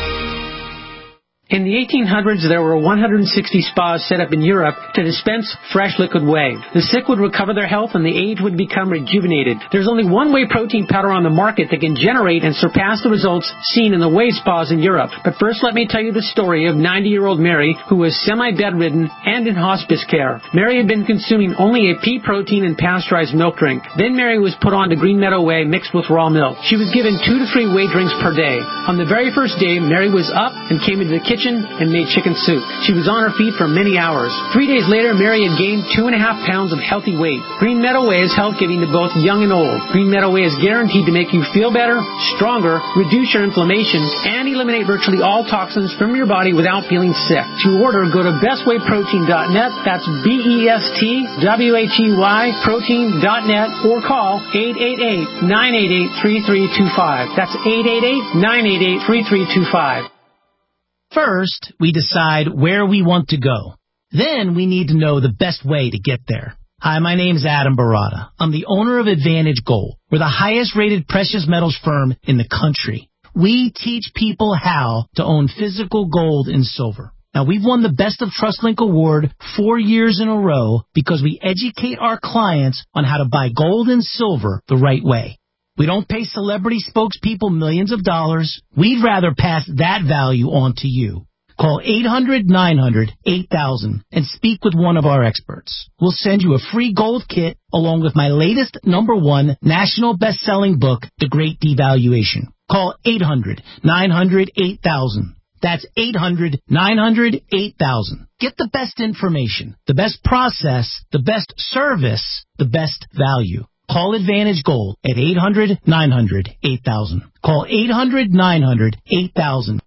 In the eighteen hundreds, there were one hundred sixty spas set up in Europe to dispense fresh liquid whey. The sick would recover their health and the aged would become rejuvenated. There's only one whey protein powder on the market that can generate and surpass the results seen in the whey spas in Europe. But first, let me tell you the story of ninety-year-old Mary, who was semi-bedridden and in hospice care. Mary had been consuming only a pea protein and pasteurized milk drink. Then Mary was put on to Green Meadow Whey mixed with raw milk. She was given two to three whey drinks per day. On the very first day, Mary was up and came into the kitchen and made chicken soup. She was on her feet for many hours. Three days later, Mary had gained two and a half pounds of healthy weight. Green Meadow Whey is health-giving to both young and old. Green Meadow Whey is guaranteed to make you feel better, stronger, reduce your inflammation, and eliminate virtually all toxins from your body without feeling sick. To order, go to best whey protein dot net. That's B E S T W H E Y protein dot net, or call eight eight eight, nine eight eight, three three two five. That's eight eight eight, nine eight eight, three three two five. First, we decide where we want to go. Then we need to know the best way to get there. Hi, my name's Adam Barada. I'm the owner of Advantage Gold. We're the highest-rated precious metals firm in the country. We teach people how to own physical gold and silver. Now, we've won the Best of TrustLink Award four years in a row because we educate our clients on how to buy gold and silver the right way. We don't pay celebrity spokespeople millions of dollars. We'd rather pass that value on to you. Call eight hundred, nine hundred, eight thousand and speak with one of our experts. We'll send you a free gold kit along with my latest number one national best-selling book, The Great Devaluation. Call eight hundred, nine hundred, eight thousand. That's eight hundred, nine hundred, eight thousand. Get the best information, the best process, the best service, the best value. Call Advantage Gold at eight hundred, nine hundred, eight thousand. Call eight hundred, nine hundred, eight thousand.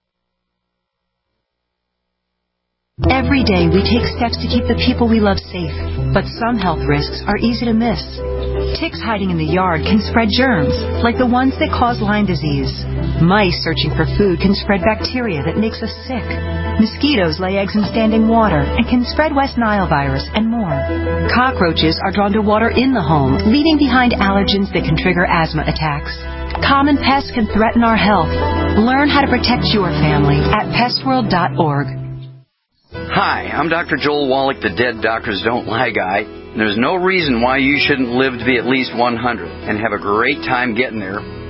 Every day we take steps to keep the people we love safe, but some health risks are easy to miss. Ticks hiding in the yard can spread germs, like the ones that cause Lyme disease. Mice searching for food can spread bacteria that makes us sick. Mosquitoes lay eggs in standing water and can spread West Nile virus and more. Cockroaches are drawn to water in the home, leaving behind allergens that can trigger asthma attacks. Common pests can threaten our health. Learn how to protect your family at pest world dot org. Hi, I'm Doctor Joel Wallach, the Dead Doctors Don't Lie guy. There's no reason why you shouldn't live to be at least one hundred and have a great time getting there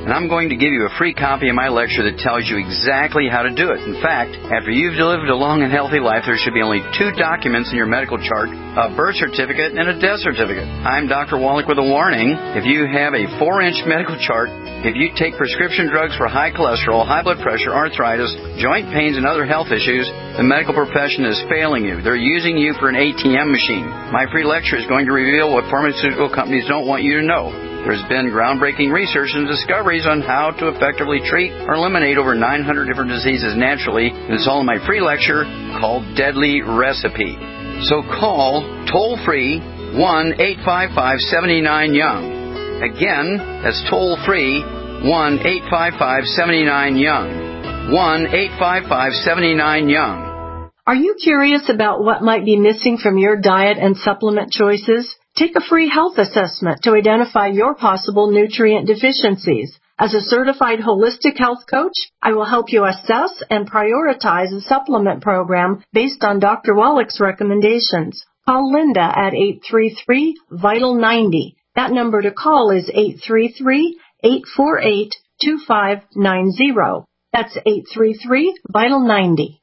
and I'm going to give you a free copy of my lecture that tells you exactly how to do it. In fact, after you've lived a long and healthy life, there should be only two documents in your medical chart, a birth certificate and a death certificate. I'm Doctor Wallach with a warning. If you have a four-inch medical chart, if you take prescription drugs for high cholesterol, high blood pressure, arthritis, joint pains, and other health issues, the medical profession is failing you. They're using you for an A T M machine. My free lecture is going to reveal what pharmaceutical companies don't want you to know. There's been groundbreaking research and discoveries on how to effectively treat or eliminate over nine hundred different diseases naturally, and it's all in my free lecture called Deadly Recipe. So call toll-free one eight five five, seven nine, young. Again, that's toll-free one eight five five, seven nine, young. one eight five five, seven nine, young. Are you curious about what might be missing from your diet and supplement choices? Take a free health assessment to identify your possible nutrient deficiencies. As a certified holistic health coach, I will help you assess and prioritize a supplement program based on Doctor Wallach's recommendations. Call Linda at eight three three, vital ninety. That number to call is eight three three, eight four eight, two five nine zero. That's eight three three, vital ninety.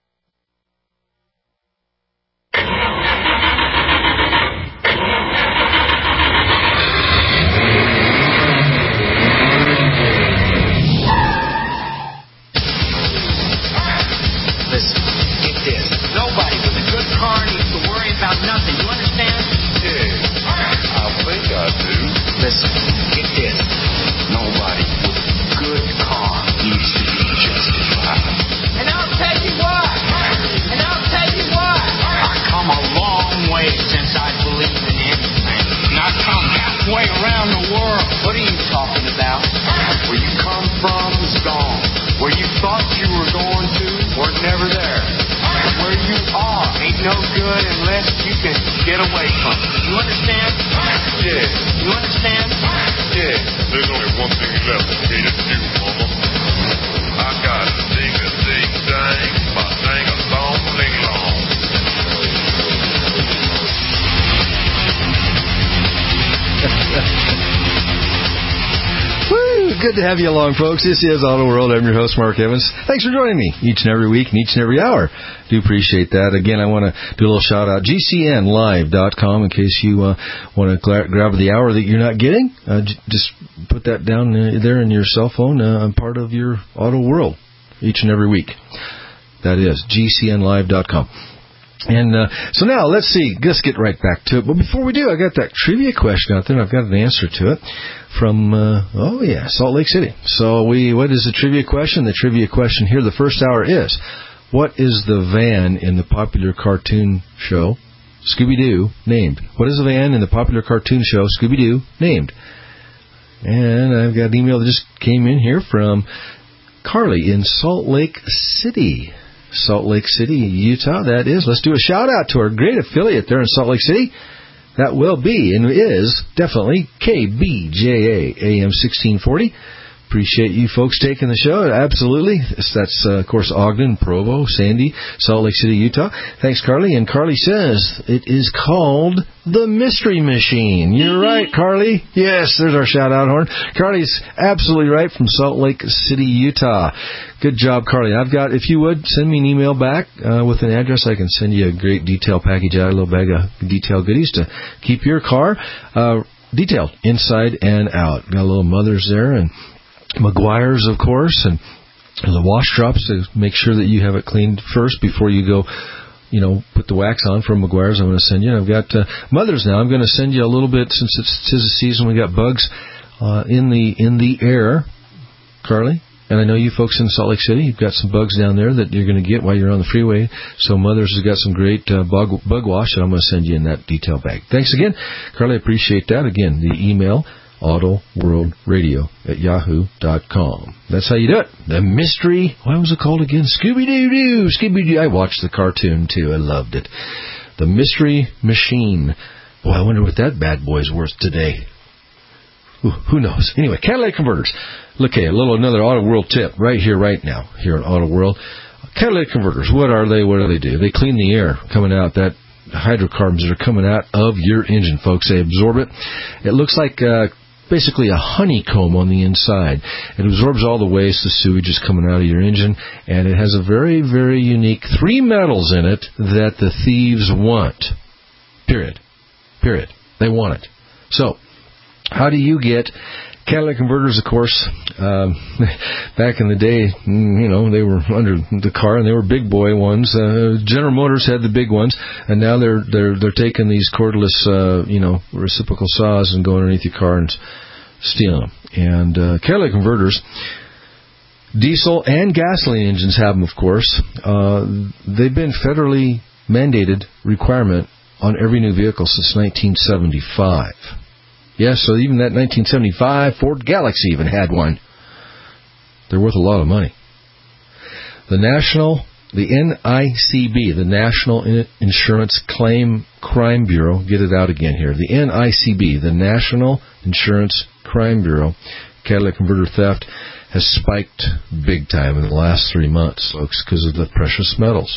Listen, get this. Nobody with a good car needs to worry about nothing. You understand? Yeah, I think I do. Listen, get this. Nobody with a good car needs to be justified. And I'll tell you why. And I'll tell you why. I've come a long way since I believed in anything. And I've come halfway around the world. What are you talking about? Where you come from is gone. Where you thought you were going to, we're never there. And where you are ain't no good unless you can get away from it. You understand? Yeah. You understand? Yeah. There's only one thing left for me to do, Mama. I gotta sing a ding dang, my dang a long ling long. Woo! Good to have you along, folks. This is Auto World. I'm your host, Mark Evans. Thanks for joining me each and every week and each and every hour. Do appreciate that. Again, I want to do a little shout out, G C N live dot com, in case you uh, want to gra- grab the hour that you're not getting. Uh, j- just put that down uh, there in your cell phone. Uh, I'm part of your Auto World each and every week. That is G C N live dot com. And uh, so now, let's see. Let's get right back to it. But before we do, I got that trivia question out there, and I've got an answer to it from, uh, oh, yeah, Salt Lake City. So we, what is the trivia question? The trivia question here, the first hour is, what is the van in the popular cartoon show Scooby-Doo named? What is the van in the popular cartoon show Scooby-Doo named? And I've got an email that just came in here from Carly in Salt Lake City. Salt Lake City, Utah, that is. Let's do a shout-out to our great affiliate there in Salt Lake City. That will be and is definitely K B J A, A M sixteen forty. Appreciate you folks taking the show. Absolutely. That's, uh, of course, Ogden, Provo, Sandy, Salt Lake City, Utah. Thanks, Carly. And Carly says it is called the Mystery Machine. You're right, Carly. Yes, there's our shout-out horn. Carly's absolutely right from Salt Lake City, Utah. Good job, Carly. I've got, if you would, send me an email back uh, with an address. I can send you a great detail package out, a little bag of detail goodies to keep your car uh, detailed inside and out. Got a little Mother's there and McGuire's, of course, and the wash drops to make sure that you have it cleaned first before you go, you know, put the wax on from McGuire's. I'm going to send you. I've got uh, Mother's now. I'm going to send you a little bit, since it's tis the season. We got bugs uh, in the in the air, Carly. And I know you folks in Salt Lake City, you've got some bugs down there that you're going to get while you're on the freeway. So Mother's has got some great uh, bug, bug wash, and I'm going to send you in that detail bag. Thanks again, Carly. I appreciate that. Again, the email, autoworldradio at yahoo dot com. That's how you do it. The mystery, what was it called again? Scooby-Doo-Doo, Scooby-Doo. I watched the cartoon, too. I loved it. The Mystery Machine. Boy, I wonder what that bad boy's worth today. Ooh, who knows? Anyway, catalytic converters. Look at a little another Auto World tip right here, right now, here at Auto World. Catalytic converters, what are they? What do they do? They clean the air coming out, that hydrocarbons that are coming out of your engine, folks. They absorb it. It looks like uh, basically a honeycomb on the inside. It absorbs all the waste, the sewage is coming out of your engine, and it has a very, very unique three metals in it that the thieves want. Period. Period. They want it. So, how do you get catalytic converters? Of course, um, back in the day, you know, they were under the car, and they were big boy ones. Uh, General Motors had the big ones, and now they're they're they're taking these cordless, uh, you know, reciprocal saws and going underneath your car and stealing them. And uh, catalytic converters, diesel and gasoline engines have them, of course. Uh, they've been federally mandated requirement on every new vehicle since nineteen seventy-five. Yes, so even that nineteen seventy-five Ford Galaxy even had one. They're worth a lot of money. The National, the N I C B, the National Insurance Claim Crime Bureau, get it out again here. The N I C B, the National Insurance Crime Bureau, catalytic converter theft has spiked big time in the last three months, folks, because of the precious metals.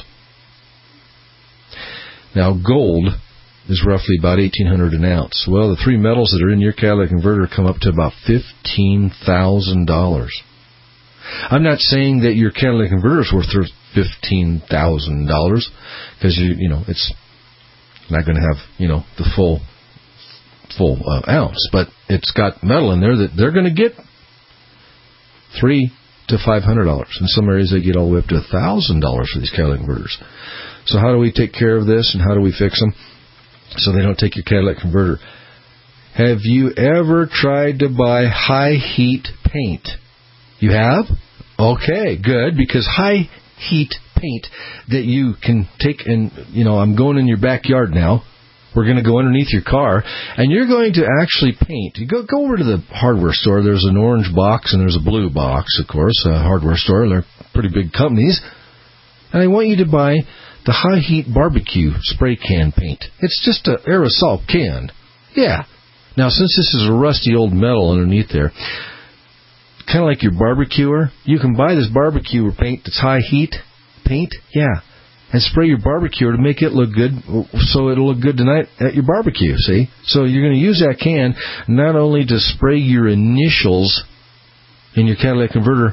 Now, gold is roughly about eighteen hundred dollars an ounce. Well, the three metals that are in your catalytic converter come up to about fifteen thousand dollars. I'm not saying that your catalytic converter is worth fifteen thousand dollars, because you you know it's not going to have you know the full full uh, ounce, but it's got metal in there that they're going to get three to five hundred dollars. In some areas, they get all the way up to a thousand dollars for these catalytic converters. So how do we take care of this, and how do we fix them so they don't take your catalytic converter? Have you ever tried to buy high heat paint? You have? Okay, good, because high heat paint that you can take and, you know, I'm going in your backyard now. We're going to go underneath your car, and you're going to actually paint. You go go over to the hardware store. There's an orange box, and there's a blue box, of course, a hardware store. They're pretty big companies. And I want you to buy the high heat barbecue spray can paint. It's just an aerosol can. Yeah. Now, since this is a rusty old metal underneath there, kind of like your barbecuer, you can buy this barbecuer paint that's high heat paint. Yeah. And spray your barbecue to make it look good, so it'll look good tonight at your barbecue, see? So you're going to use that can not only to spray your initials in your catalytic converter,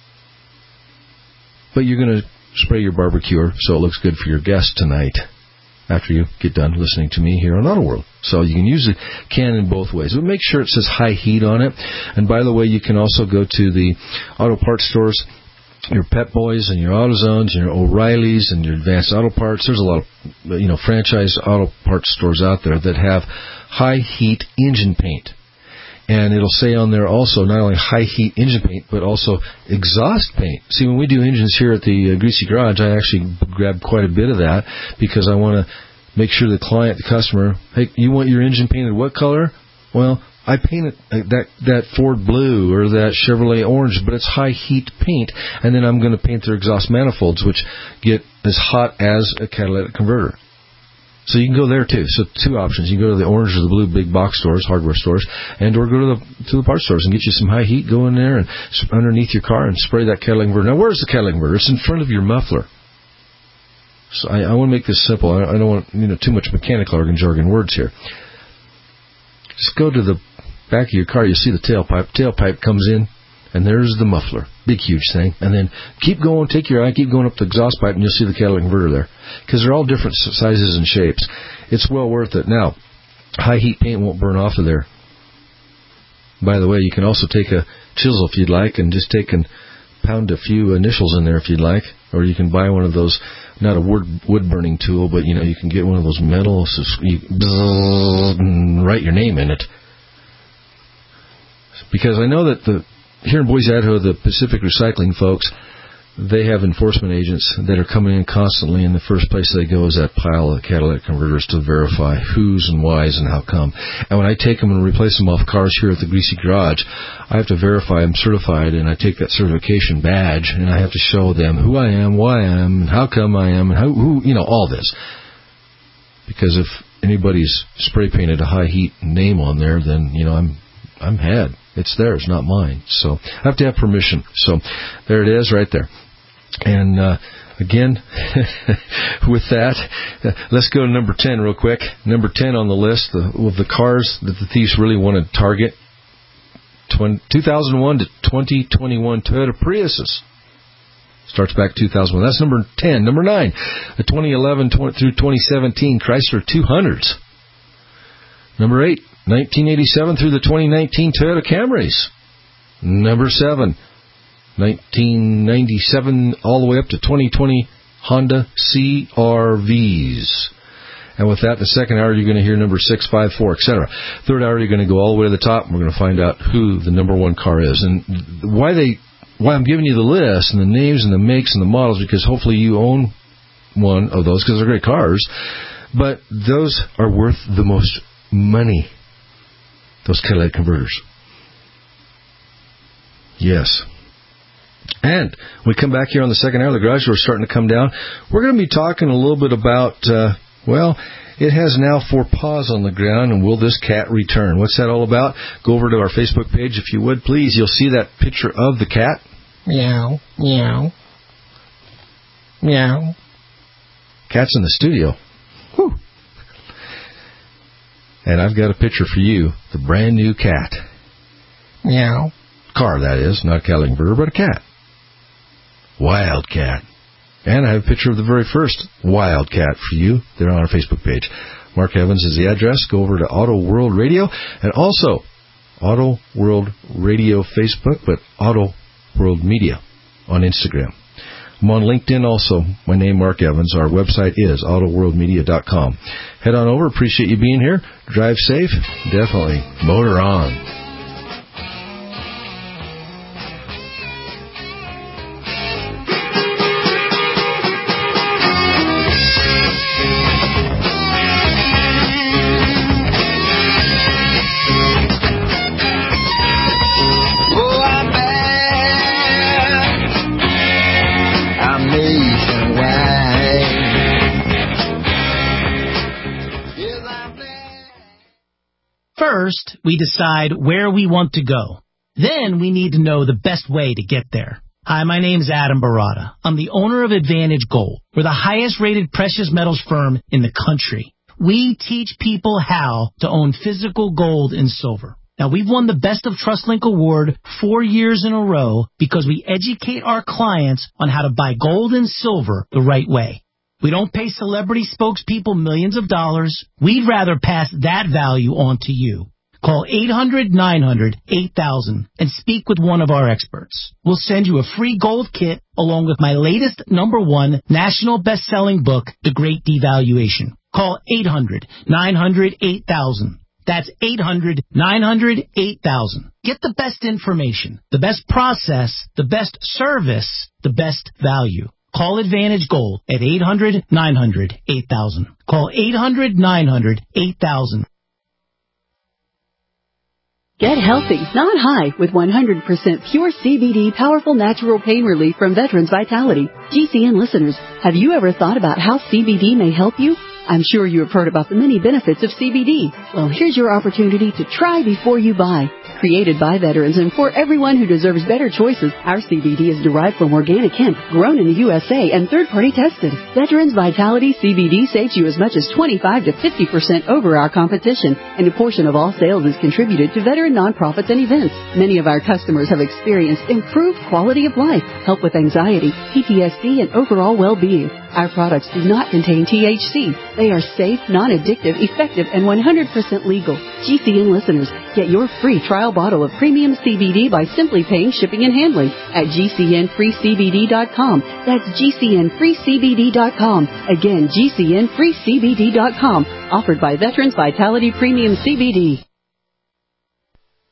but you're going to spray your barbecuer so it looks good for your guests tonight after you get done listening to me here on Auto World. So you can use the can in both ways. But make sure it says high heat on it. And by the way, you can also go to the auto parts stores, your Pep Boys and your AutoZones and your O'Reilly's and your Advanced Auto Parts. There's a lot of, you know, franchise auto parts stores out there that have high heat engine paint. And it'll say on there also not only high heat engine paint, but also exhaust paint. See, when we do engines here at the uh, Greasy Garage, I actually grab quite a bit of that because I want to make sure the client, the customer, hey, you want your engine painted what color? Well, I paint it that that Ford blue or that Chevrolet orange, but it's high heat paint, and then I'm going to paint their exhaust manifolds, which get as hot as a catalytic converter. So you can go there too. So two options: you can go to the orange or the blue big box stores, hardware stores, and or go to the to the parts stores and get you some high heat. Go in there and underneath your car and spray that catalytic converter. Now, where's the catalytic converter? It's in front of your muffler. So I, I want to make this simple. I, I don't want you know too much mechanical jargon, jargon words here. Just go to the back of your car, you see the tailpipe. Tailpipe comes in, and there's the muffler. Big, huge thing. And then keep going, take your eye, keep going up the exhaust pipe, and you'll see the catalytic converter there. Because they're all different sizes and shapes. It's well worth it. Now, high heat paint won't burn off of there. By the way, you can also take a chisel if you'd like, and just take and pound a few initials in there if you'd like. Or you can buy one of those, not a wood, wood burning tool, but you know, you can get one of those metal, so you and write your name in it. Because I know that the here in Boise, Idaho, the Pacific Recycling folks, they have enforcement agents that are coming in constantly, and the first place they go is that pile of catalytic converters to verify who's and why's and how come. And when I take them and replace them off cars here at the Greasy Garage, I have to verify I'm certified, and I take that certification badge, and I have to show them who I am, why I am, and how come I am, and how, who, you know, all this. Because if anybody's spray painted a high heat name on there, then, you know, I'm I'm had. It's theirs, not mine. So I have to have permission. So there it is right there. And uh, again, with that, uh, let's go to number ten real quick. Number ten on the list of the cars that the thieves really want to target two thousand one to twenty twenty-one Toyota Priuses. Starts back two thousand one. That's number ten. Number nine, the twenty eleven through twenty seventeen Chrysler two hundreds. Number eight, nineteen eighty-seven through the twenty nineteen Toyota Camrys. Number seven, nineteen ninety-seven all the way up to twenty twenty Honda C R Vs. And with that, the second hour, you're going to hear number six, five, four, et cetera. Third hour, you're going to go all the way to the top, and we're going to find out who the number one car is. And why they, why I'm giving you the list and the names and the makes and the models, because hopefully you own one of those, because they're great cars. But those are worth the most money, those catalytic converters. Yes. And we come back here on the second hour, the garage door's starting to come down. We're going to be talking a little bit about, uh, well, it has now four paws on the ground, and will this cat return? What's that all about? Go over to our Facebook page, if you would, please. You'll see that picture of the cat. Meow, meow, meow. Cat's in the studio. Whew. And I've got a picture for you, the brand new cat. Meow. Car, that is, not a catalytic converter, but a cat. Wildcat. And I have a picture of the very first Wildcat for you there on our Facebook page. Mark Evans is the address. Go over to Auto World Radio, and also Auto World Radio Facebook, but Auto World Media on Instagram. I'm on LinkedIn also. My name, Mark Evans. Our website is auto world media dot com. Head on over. Appreciate you being here. Drive safe. Definitely. Motor on. First, we decide where we want to go. Then we need to know the best way to get there. Hi, my name's Adam Barata. I'm the owner of Advantage Gold. We're the highest rated precious metals firm in the country. We teach people how to own physical gold and silver. Now, we've won the Best of TrustLink Award four years in a row because we educate our clients on how to buy gold and silver the right way. We don't pay celebrity spokespeople millions of dollars. We'd rather pass that value on to you. Call eight hundred, nine hundred, eight thousand and speak with one of our experts. We'll send you a free gold kit along with my latest number one national best-selling book, The Great Devaluation. Call eight hundred, nine hundred, eight thousand. That's eight hundred, nine hundred, eight thousand. Get the best information, the best process, the best service, the best value. Call Advantage Gold at eight hundred, nine hundred, eight thousand. Call eight hundred, nine hundred, eight thousand. Get healthy, not high, with one hundred percent pure C B D powerful natural pain relief from Veterans Vitality. G C N listeners, have you ever thought about how C B D may help you? I'm sure you have heard about the many benefits of C B D. Well, here's your opportunity to try before you buy. Created by veterans and for everyone who deserves better choices, our C B D is derived from organic hemp, grown in the U S A and third-party tested. Veterans Vitality C B D saves you as much as twenty-five to fifty percent over our competition, and a portion of all sales is contributed to veteran nonprofits and events. Many of our customers have experienced improved quality of life, help with anxiety, P T S D, and overall well-being. Our products do not contain T H C. They are safe, non-addictive, effective, and one hundred percent legal. G C N listeners, get your free trial bottle of premium C B D by simply paying shipping and handling at G C N free C B D dot com. That's G C N free C B D dot com. Again, G C N free C B D dot com. Offered by Veterans Vitality Premium C B D.